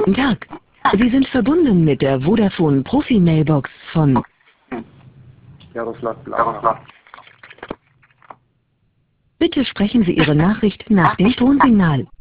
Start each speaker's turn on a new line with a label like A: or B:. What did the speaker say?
A: Guten Tag. Sie sind verbunden mit der Vodafone Profi-Mailbox von
B: Jaroslav Blauer.
A: Bitte sprechen Sie Ihre Nachricht nach dem Tonsignal.